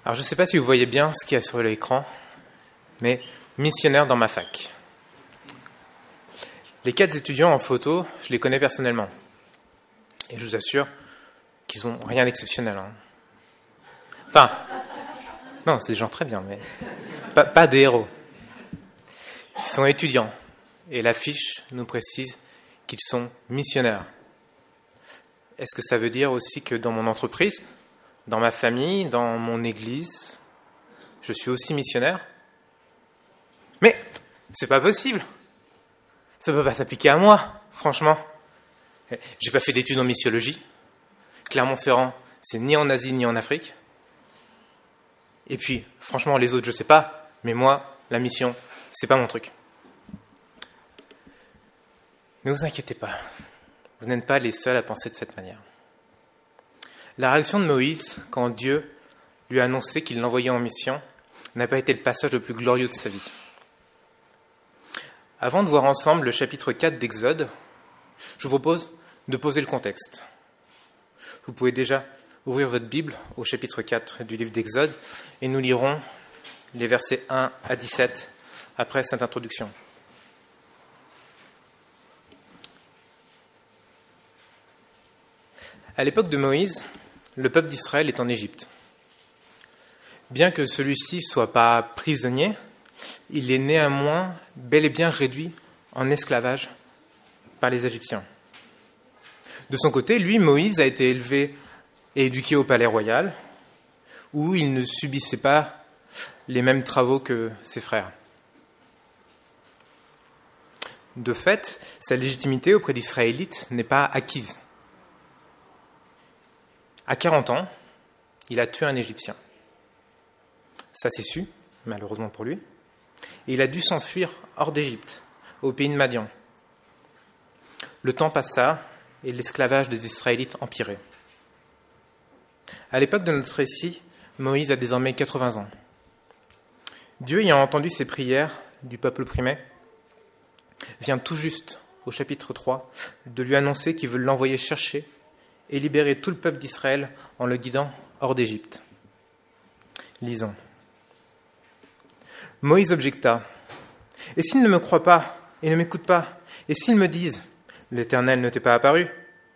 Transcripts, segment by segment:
Alors je ne sais pas si vous voyez bien ce qu'il y a sur l'écran, mais missionnaire dans ma fac. Les 4 étudiants en photo, je les connais personnellement. Et je vous assure qu'ils n'ont rien d'exceptionnel. Enfin, non, c'est des gens très bien, mais pas des héros. Ils sont étudiants. Et l'affiche nous précise qu'ils sont missionnaires. Est-ce que ça veut dire aussi que dans mon entreprise, dans ma famille, dans mon église, je suis aussi missionnaire? Mais c'est pas possible. Ça peut pas s'appliquer à moi, franchement. J'ai pas fait d'études en missiologie. Clermont-Ferrand, c'est ni en Asie ni en Afrique. Et puis, franchement, les autres, je sais pas. Mais moi, la mission, c'est pas mon truc. Ne vous inquiétez pas. Vous n'êtes pas les seuls à penser de cette manière. La réaction de Moïse, quand Dieu lui a annoncé qu'il l'envoyait en mission, n'a pas été le passage le plus glorieux de sa vie. Avant de voir ensemble le chapitre 4 d'Exode, je vous propose de poser le contexte. Vous pouvez déjà ouvrir votre Bible au chapitre 4 du livre d'Exode et nous lirons les versets 1 à 17 après cette introduction. À l'époque de Moïse, le peuple d'Israël est en Égypte. Bien que celui-ci ne soit pas prisonnier, il est néanmoins bel et bien réduit en esclavage par les Égyptiens. De son côté, lui, Moïse, a été élevé et éduqué au palais royal, où il ne subissait pas les mêmes travaux que ses frères. De fait, sa légitimité auprès d'Israélites n'est pas acquise. À 40 ans, il a tué un Égyptien. Ça s'est su, malheureusement pour lui, et il a dû s'enfuir hors d'Égypte, au pays de Madian. Le temps passa et l'esclavage des Israélites empirait. À l'époque de notre récit, Moïse a désormais 80 ans. Dieu, ayant entendu ces prières du peuple opprimé, vient tout juste, au chapitre 3, de lui annoncer qu'il veut l'envoyer chercher et libérer tout le peuple d'Israël en le guidant hors d'Égypte. Lisons. Moïse objecta. « Et s'ils ne me croient pas et ne m'écoutent pas, et s'ils me disent « L'Éternel ne t'est pas apparu ?»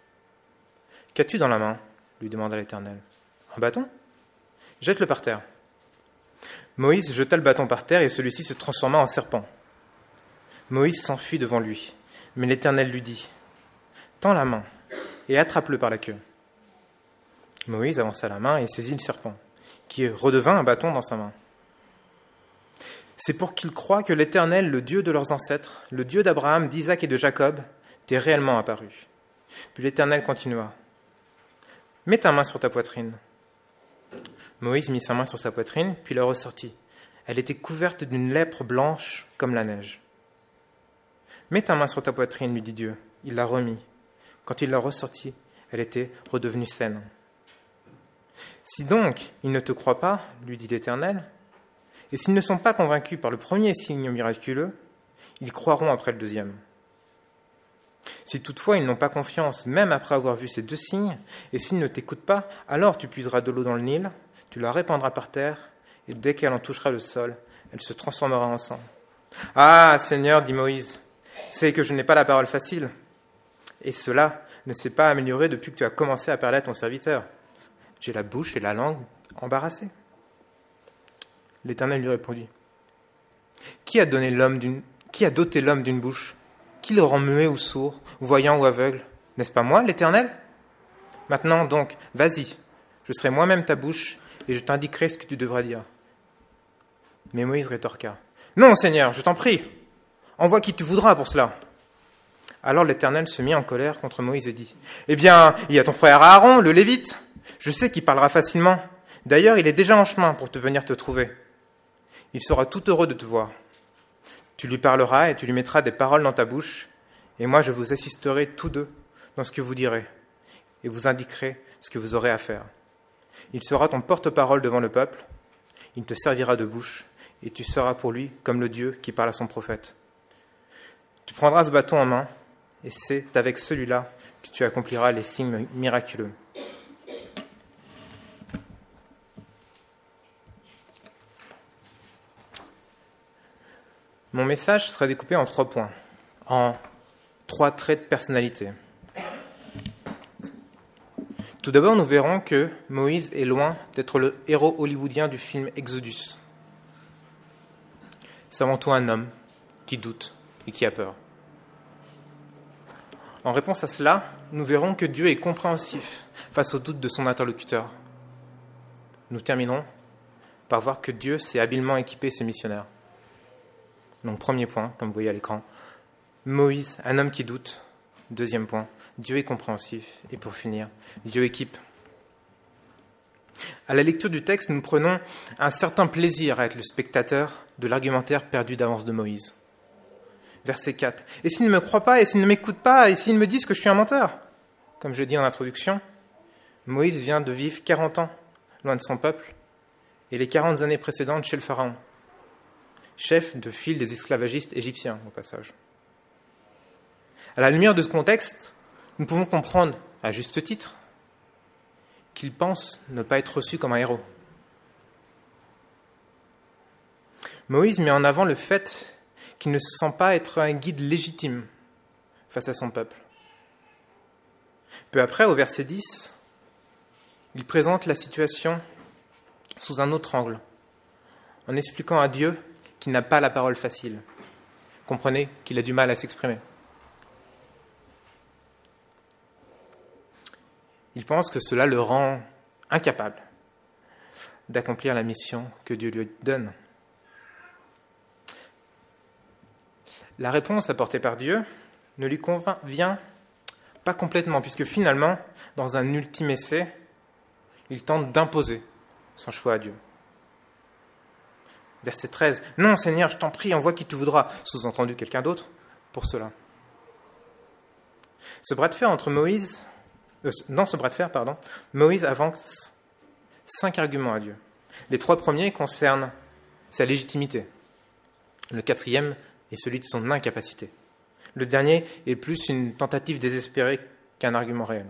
« Qu'as-tu dans la main ?» lui demanda l'Éternel. « Un bâton ? Jette-le par terre. » Moïse jeta le bâton par terre et celui-ci se transforma en serpent. Moïse s'enfuit devant lui, mais l'Éternel lui dit « Tends la main et attrape-le par la queue. » Moïse avança la main et saisit le serpent, qui redevint un bâton dans sa main. C'est pour qu'ils croient que l'Éternel, le Dieu de leurs ancêtres, le Dieu d'Abraham, d'Isaac et de Jacob, t'est réellement apparu. Puis l'Éternel continua. « Mets ta main sur ta poitrine. » Moïse mit sa main sur sa poitrine, puis la ressortit. Elle était couverte d'une lèpre blanche comme la neige. « Mets ta main sur ta poitrine, lui dit Dieu. » Il la remit. Quand il l'a ressortie, elle était redevenue saine. « Si donc ils ne te croient pas, lui dit l'Éternel, et s'ils ne sont pas convaincus par le premier signe miraculeux, ils croiront après le deuxième. Si toutefois ils n'ont pas confiance, même après avoir vu ces 2 signes, et s'ils ne t'écoutent pas, alors tu puiseras de l'eau dans le Nil, tu la répandras par terre, et dès qu'elle en touchera le sol, elle se transformera en sang. »« Ah, Seigneur, dit Moïse, c'est que je n'ai pas la parole facile, et cela ne s'est pas amélioré depuis que tu as commencé à parler à ton serviteur. J'ai la bouche et la langue embarrassées. » L'Éternel lui répondit. « Qui a doté l'homme d'une bouche? Qui le rend muet ou sourd, voyant ou aveugle? N'est-ce pas moi, l'Éternel? Maintenant donc, vas-y, je serai moi-même ta bouche et je t'indiquerai ce que tu devras dire. » Mais Moïse rétorqua. « Non, Seigneur, je t'en prie, envoie qui tu voudras pour cela. » Alors l'Éternel se mit en colère contre Moïse et dit. « Eh bien, il y a ton frère Aaron, le Lévite. Je sais qu'il parlera facilement. D'ailleurs, il est déjà en chemin pour venir te trouver. Il sera tout heureux de te voir. Tu lui parleras et tu lui mettras des paroles dans ta bouche, et moi je vous assisterai tous deux dans ce que vous direz, et vous indiquerai ce que vous aurez à faire. Il sera ton porte-parole devant le peuple, il te servira de bouche, et tu seras pour lui comme le Dieu qui parle à son prophète. Tu prendras ce bâton en main, et c'est avec celui-là que tu accompliras les signes miraculeux. » Mon message sera découpé en 3 points, en 3 traits de personnalité. Tout d'abord, nous verrons que Moïse est loin d'être le héros hollywoodien du film Exodus. C'est avant tout un homme qui doute et qui a peur. En réponse à cela, nous verrons que Dieu est compréhensif face aux doutes de son interlocuteur. Nous terminerons par voir que Dieu sait habilement équiper ses missionnaires. Donc, premier point, comme vous voyez à l'écran, Moïse, un homme qui doute. Deuxième point, Dieu est compréhensif. Et pour finir, Dieu équipe. À la lecture du texte, nous prenons un certain plaisir à être le spectateur de l'argumentaire perdu d'avance de Moïse. Verset 4. « Et s'ils ne me croient pas, et s'ils ne m'écoutent pas, et s'ils me disent que je suis un menteur ?» Comme je l'ai dit en introduction, Moïse vient de vivre 40 ans loin de son peuple, et les 40 années précédentes chez le Pharaon, chef de file des esclavagistes égyptiens, au passage. À la lumière de ce contexte, nous pouvons comprendre, à juste titre, qu'il pense ne pas être reçu comme un héros. Moïse met en avant le fait qu'il ne se sent pas être un guide légitime face à son peuple. Peu après, au verset 10, il présente la situation sous un autre angle, en expliquant à Dieu qu'il n'a pas la parole facile. Comprenez qu'il a du mal à s'exprimer. Il pense que cela le rend incapable d'accomplir la mission que Dieu lui donne. La réponse apportée par Dieu ne lui convient pas complètement, puisque finalement, dans un ultime essai, il tente d'imposer son choix à Dieu. Verset 13. « Non, Seigneur, je t'en prie, envoie qui tu voudras. » Sous-entendu quelqu'un d'autre pour cela. Dans ce bras de fer, Moïse avance 5 arguments à Dieu. Les 3 premiers concernent sa légitimité. Le 4e est celui de son incapacité. Le dernier est plus une tentative désespérée qu'un argument réel.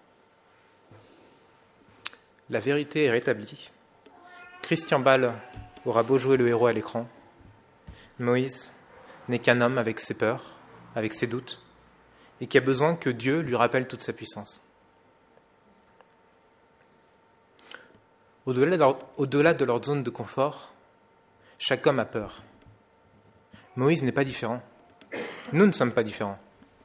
La vérité est rétablie. Christian Bale aura beau jouer le héros à l'écran. Moïse n'est qu'un homme avec ses peurs, avec ses doutes, et qui a besoin que Dieu lui rappelle toute sa puissance. Au-delà de leur zone de confort, chaque homme a peur. Moïse n'est pas différent. Nous ne sommes pas différents.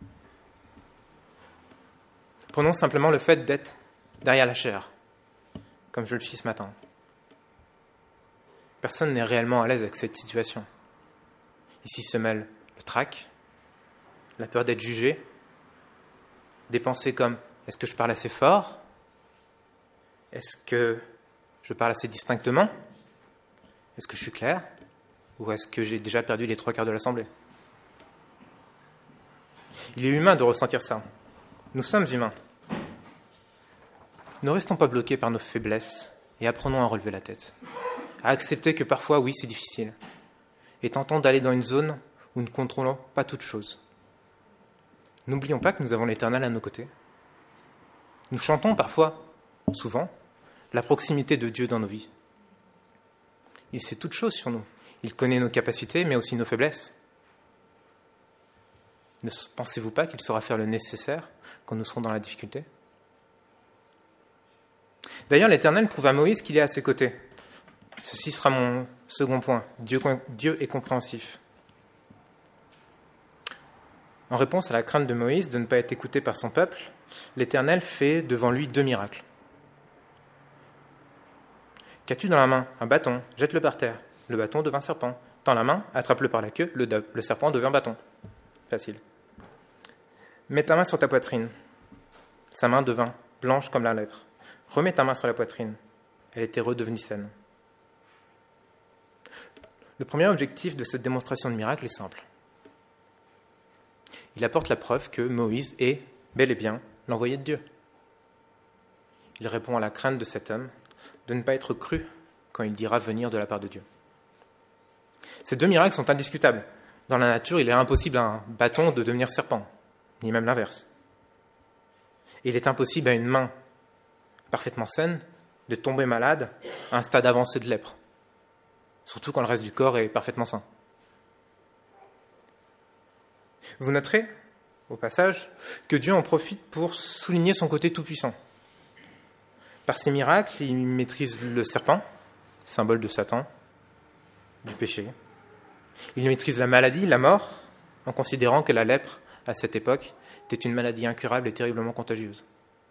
Prenons simplement le fait d'être derrière la chair, comme je le suis ce matin. Personne n'est réellement à l'aise avec cette situation. Ici se mêlent le trac, la peur d'être jugé, des pensées comme « est-ce que je parle assez fort ? Est-ce que je parle assez distinctement ? Est-ce que je suis clair ? Ou est-ce que j'ai déjà perdu les 3 quarts de l'assemblée ?» Il est humain de ressentir ça. Nous sommes humains. Ne restons pas bloqués par nos faiblesses et apprenons à relever la tête, à accepter que parfois, oui, c'est difficile, et tentons d'aller dans une zone où nous ne contrôlons pas toutes choses. N'oublions pas que nous avons l'Éternel à nos côtés. Nous chantons parfois, souvent, la proximité de Dieu dans nos vies. Il sait toutes choses sur nous. Il connaît nos capacités, mais aussi nos faiblesses. Ne pensez-vous pas qu'il saura faire le nécessaire quand nous serons dans la difficulté ? D'ailleurs, l'Éternel prouve à Moïse qu'il est à ses côtés. Ceci sera mon second point. Dieu est compréhensif. En réponse à la crainte de Moïse de ne pas être écouté par son peuple, l'Éternel fait devant lui 2 miracles. « Qu'as-tu dans la main ? Un bâton, jette-le par terre. Le bâton devint serpent. Tends la main, attrape-le par la queue, le serpent devint bâton. » Facile. « Mets ta main sur ta poitrine. » Sa main devint blanche comme la lèpre. Remets ta main sur la poitrine. Elle était redevenue saine. Le premier objectif de cette démonstration de miracle est simple. Il apporte la preuve que Moïse est, bel et bien, l'envoyé de Dieu. Il répond à la crainte de cet homme de ne pas être cru quand il dira venir de la part de Dieu. Ces 2 miracles sont indiscutables. Dans la nature, il est impossible à un bâton de devenir serpent, ni même l'inverse. Et il est impossible à une main parfaitement saine de tomber malade à un stade avancé de lèpre, surtout quand le reste du corps est parfaitement sain. Vous noterez, au passage, que Dieu en profite pour souligner son côté tout-puissant. Par ses miracles, il maîtrise le serpent, symbole de Satan, du péché. Il maîtrise la maladie, la mort, en considérant que la lèpre, à cette époque, était une maladie incurable et terriblement contagieuse.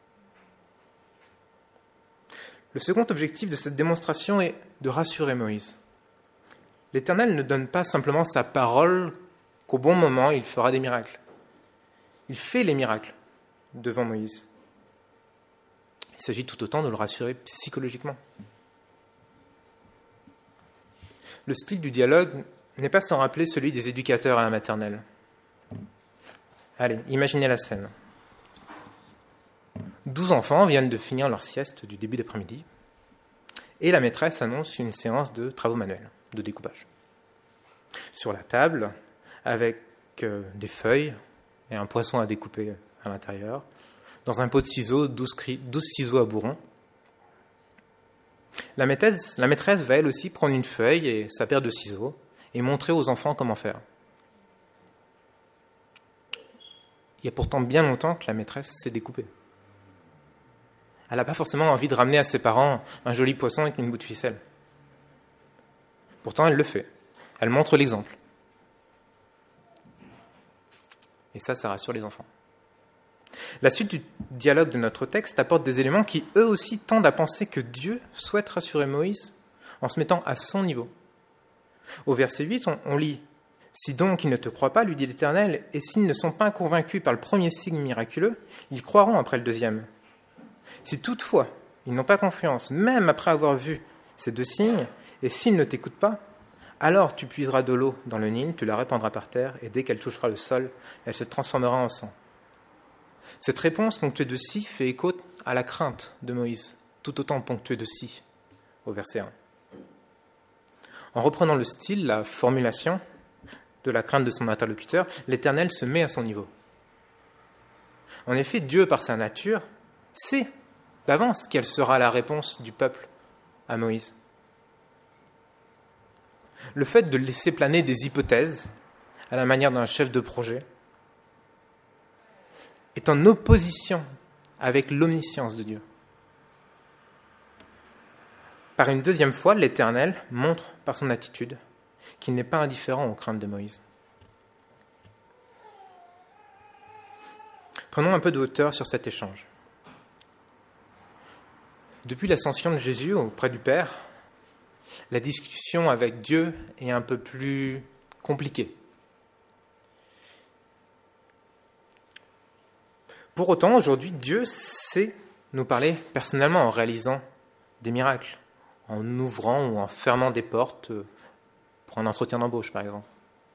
Le second objectif de cette démonstration est de rassurer Moïse. L'Éternel ne donne pas simplement sa parole qu'au bon moment, il fera des miracles. Il fait les miracles devant Moïse. Il s'agit tout autant de le rassurer psychologiquement. Le style du dialogue n'est pas sans rappeler celui des éducateurs à la maternelle. Allez, imaginez la scène. 12 enfants viennent de finir leur sieste du début d'après-midi et la maîtresse annonce une séance de travaux manuels, de découpage. Sur la table, avec des feuilles et un poisson à découper à l'intérieur, dans un pot de ciseaux, 12 ciseaux à bourron. La maîtresse va elle aussi prendre une feuille et sa paire de ciseaux et montrer aux enfants comment faire. Il y a pourtant bien longtemps que la maîtresse s'est découpée. Elle n'a pas forcément envie de ramener à ses parents un joli poisson avec une bout de ficelle. Pourtant, elle le fait. Elle montre l'exemple. Et ça rassure les enfants. La suite du dialogue de notre texte apporte des éléments qui, eux aussi, tendent à penser que Dieu souhaite rassurer Moïse en se mettant à son niveau. Au verset 8, on lit « Si donc ils ne te croient pas, lui dit l'Éternel, et s'ils ne sont pas convaincus par le premier signe miraculeux, ils croiront après le deuxième. Si toutefois ils n'ont pas confiance, même après avoir vu ces 2 signes, et s'ils ne t'écoutent pas, alors tu puiseras de l'eau dans le Nil, tu la répandras par terre, et dès qu'elle touchera le sol, elle se transformera en sang. » Cette réponse ponctuée de « si » fait écho à la crainte de Moïse, tout autant ponctuée de « si » au verset 1. En reprenant le style, la formulation de la crainte de son interlocuteur, l'Éternel se met à son niveau. En effet, Dieu, par sa nature, sait d'avance quelle sera la réponse du peuple à Moïse. Le fait de laisser planer des hypothèses, à la manière d'un chef de projet, est en opposition avec l'omniscience de Dieu. Par une deuxième fois, l'Éternel montre par son attitude qu'il n'est pas indifférent aux craintes de Moïse. Prenons un peu de hauteur sur cet échange. Depuis l'ascension de Jésus auprès du Père, la discussion avec Dieu est un peu plus compliquée. Pour autant, aujourd'hui, Dieu sait nous parler personnellement en réalisant des miracles, en ouvrant ou en fermant des portes pour un entretien d'embauche, par exemple.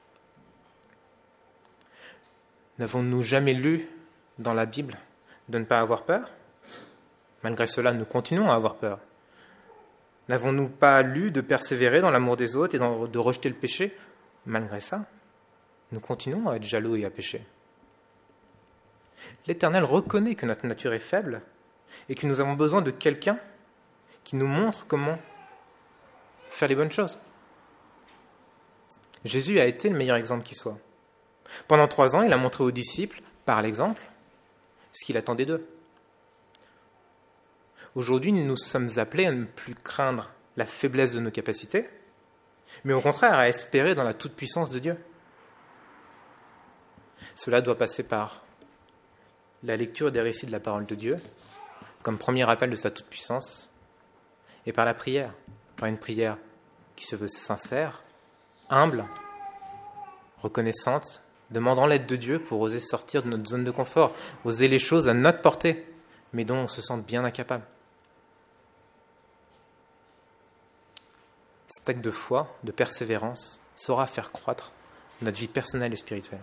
N'avons-nous jamais lu dans la Bible de ne pas avoir peur ? Malgré cela, nous continuons à avoir peur. N'avons-nous pas lu de persévérer dans l'amour des autres et de rejeter le péché ? Malgré ça, nous continuons à être jaloux et à pécher. L'Éternel reconnaît que notre nature est faible et que nous avons besoin de quelqu'un qui nous montre comment faire les bonnes choses. Jésus a été le meilleur exemple qui soit. Pendant 3 ans, il a montré aux disciples, par l'exemple, ce qu'il attendait d'eux. Aujourd'hui, nous sommes appelés à ne plus craindre la faiblesse de nos capacités, mais au contraire à espérer dans la toute-puissance de Dieu. Cela doit passer par la lecture des récits de la parole de Dieu, comme premier rappel de sa toute-puissance, et par la prière, par une prière qui se veut sincère, humble, reconnaissante, demandant l'aide de Dieu pour oser sortir de notre zone de confort, oser les choses à notre portée, mais dont on se sent bien incapable. Cet acte de foi, de persévérance, saura faire croître notre vie personnelle et spirituelle.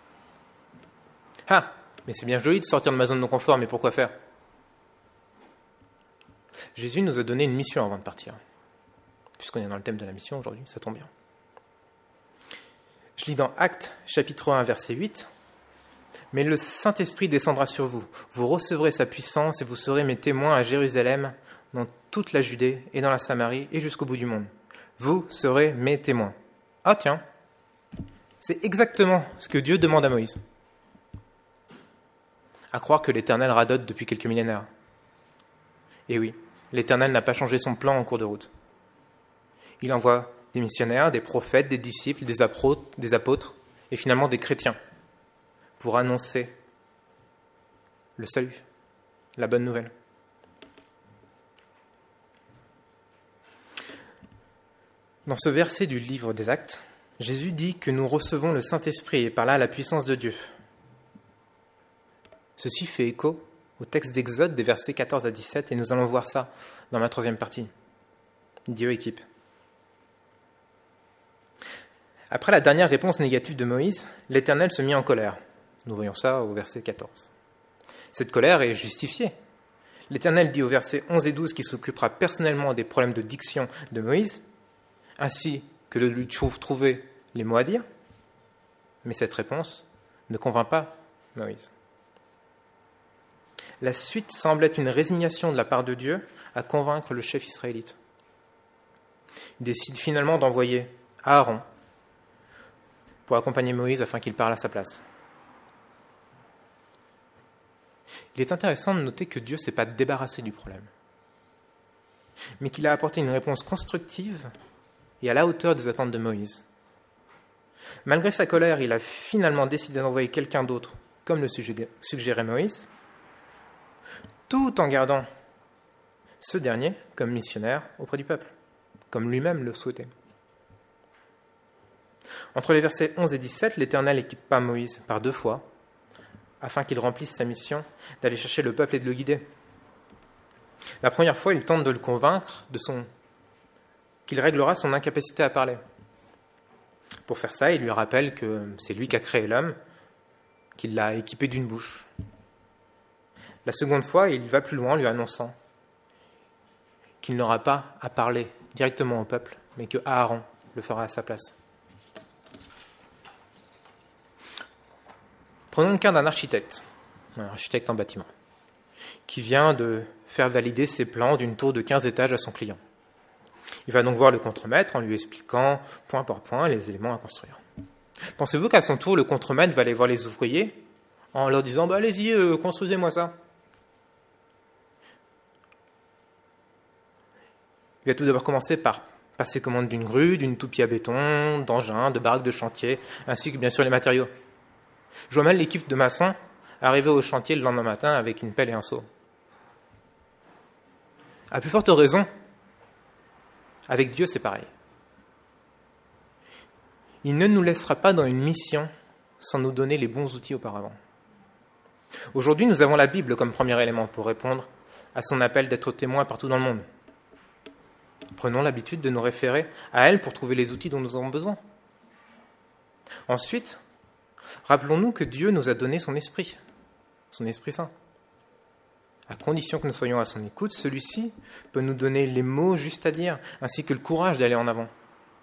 Ah, mais c'est bien joli de sortir de ma zone de confort, mais pourquoi faire ? Jésus nous a donné une mission avant de partir. Puisqu'on est dans le thème de la mission aujourd'hui, ça tombe bien. Je lis dans Actes, chapitre 1, verset 8. « Mais le Saint-Esprit descendra sur vous. Vous recevrez sa puissance et vous serez mes témoins à Jérusalem, dans toute la Judée et dans la Samarie et jusqu'au bout du monde. Vous serez mes témoins. » Ah tiens, C'est exactement ce que Dieu demande à Moïse. À croire que l'Éternel radote depuis quelques millénaires. Et oui, l'Éternel n'a pas changé son plan en cours de route. Il envoie des missionnaires, des prophètes, des disciples, des apôtres et finalement des chrétiens pour annoncer le salut, la bonne nouvelle. Dans ce verset du livre des Actes, Jésus dit que nous recevons le Saint-Esprit et par là la puissance de Dieu. Ceci fait écho au texte d'Exode des versets 14 à 17 et nous allons voir ça dans ma troisième partie. Dieu équipe. Après la dernière réponse négative de Moïse, l'Éternel se mit en colère. Nous voyons ça au verset 14. Cette colère est justifiée. L'Éternel dit au verset 11 et 12 qu'il s'occupera personnellement des problèmes de diction de Moïse, ainsi que de lui trouver les mots à dire. Mais cette réponse ne convainc pas Moïse. La suite semble être une résignation de la part de Dieu à convaincre le chef israélite. Il décide finalement d'envoyer Aaron pour accompagner Moïse afin qu'il parle à sa place. Il est intéressant de noter que Dieu ne s'est pas débarrassé du problème, mais qu'il a apporté une réponse constructive et à la hauteur des attentes de Moïse. Malgré sa colère, il a finalement décidé d'envoyer quelqu'un d'autre, comme le suggérait Moïse, tout en gardant ce dernier comme missionnaire auprès du peuple, comme lui-même le souhaitait. Entre les versets 11 et 17, l'Éternel équipa Moïse par 2 fois, afin qu'il remplisse sa mission d'aller chercher le peuple et de le guider. La première fois, il tente de le convaincre qu'il réglera son incapacité à parler. Pour faire ça, il lui rappelle que c'est lui qui a créé l'homme, qu'il l'a équipé d'une bouche. La seconde fois, il va plus loin en lui annonçant qu'il n'aura pas à parler directement au peuple, mais que Aaron le fera à sa place. Prenons le cas d'un architecte en bâtiment, qui vient de faire valider ses plans d'une tour de 15 étages à son client. Il va donc voir le contremaître en lui expliquant point par point les éléments à construire. Pensez-vous qu'à son tour, le contremaître va aller voir les ouvriers en leur disant « Allez-y, construisez-moi ça ». Il va tout d'abord commencer par passer commande d'une grue, d'une toupie à béton, d'engins, de baraques de chantier, ainsi que bien sûr les matériaux. Je vois mal l'équipe de maçons arriver au chantier le lendemain matin avec une pelle et un seau. À plus forte raison, avec Dieu c'est pareil. Il ne nous laissera pas dans une mission sans nous donner les bons outils auparavant. Aujourd'hui, nous avons la Bible comme premier élément pour répondre à son appel d'être témoin partout dans le monde. Prenons l'habitude de nous référer à elle pour trouver les outils dont nous avons besoin. Ensuite, rappelons-nous que Dieu nous a donné son Esprit Saint. À condition que nous soyons à son écoute, celui-ci peut nous donner les mots justes à dire, ainsi que le courage d'aller en avant.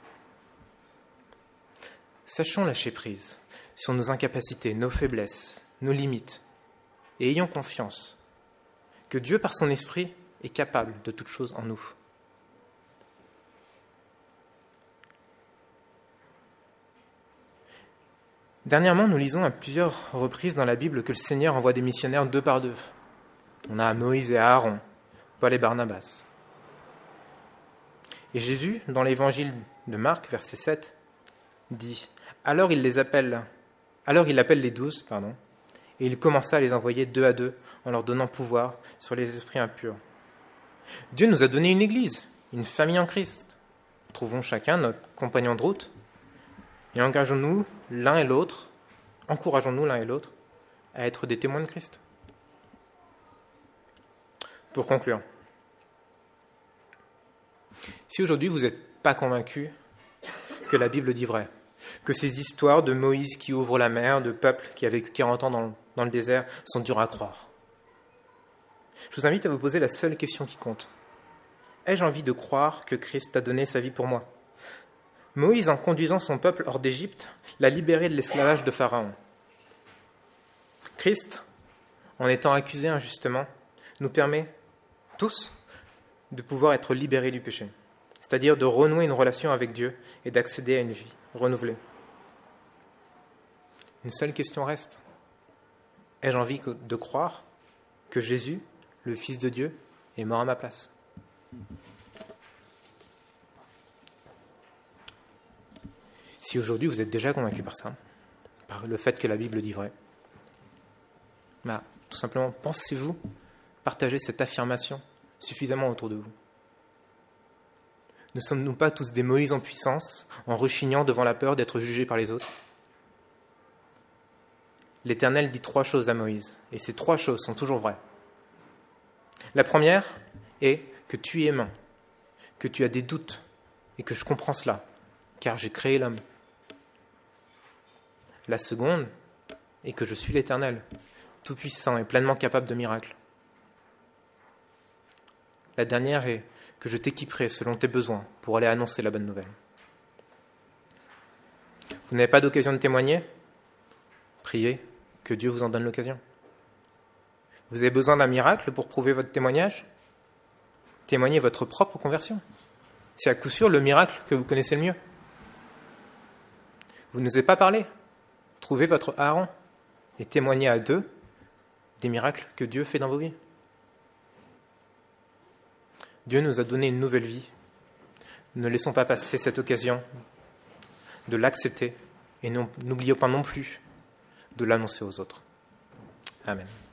Sachons lâcher prise sur nos incapacités, nos faiblesses, nos limites, et ayons confiance que Dieu, par son Esprit, est capable de toutes choses en nous. Dernièrement, nous lisons à plusieurs reprises dans la Bible que le Seigneur envoie des missionnaires 2 par 2. On a Moïse et Aaron, Paul et Barnabas. Et Jésus, dans l'évangile de Marc, verset 7, dit « Alors il appelle les 12, et il commença à les envoyer 2 à 2 en leur donnant pouvoir sur les esprits impurs. » Dieu nous a donné une église, une famille en Christ. Trouvons chacun notre compagnon de route et encourageons-nous l'un et l'autre à être des témoins de Christ. Pour conclure, si aujourd'hui vous n'êtes pas convaincu que la Bible dit vrai, que ces histoires de Moïse qui ouvre la mer, de peuple qui a vécu 40 ans dans le désert sont dures à croire, je vous invite à vous poser la seule question qui compte. Ai-je envie de croire que Christ a donné sa vie pour moi ? Moïse, en conduisant son peuple hors d'Égypte, l'a libéré de l'esclavage de Pharaon. Christ, en étant accusé injustement, nous permet tous de pouvoir être libérés du péché, c'est-à-dire de renouer une relation avec Dieu et d'accéder à une vie renouvelée. une seule question reste. Ai-je envie de croire que Jésus, le Fils de Dieu, est mort à ma place ? Si aujourd'hui vous êtes déjà convaincu par ça, par le fait que la Bible dit vrai, tout simplement, pensez-vous partager cette affirmation suffisamment autour de vous ? Ne sommes-nous pas tous des Moïse en puissance, en rechignant devant la peur d'être jugés par les autres ? L'Éternel dit 3 choses à Moïse, et ces 3 choses sont toujours vraies. La première est que tu es humain, que tu as des doutes, et que je comprends cela, car j'ai créé l'homme. La seconde est que je suis l'Éternel, tout-puissant et pleinement capable de miracles. La dernière est que je t'équiperai selon tes besoins pour aller annoncer la bonne nouvelle. Vous n'avez pas d'occasion de témoigner ? Priez que Dieu vous en donne l'occasion. Vous avez besoin d'un miracle pour prouver votre témoignage ? Témoignez votre propre conversion. C'est à coup sûr le miracle que vous connaissez le mieux. Vous n'osez pas parler ? Trouvez votre Aaron et témoignez à 2 des miracles que Dieu fait dans vos vies. Dieu nous a donné une nouvelle vie. Ne laissons pas passer cette occasion de l'accepter et n'oublions pas non plus de l'annoncer aux autres. Amen.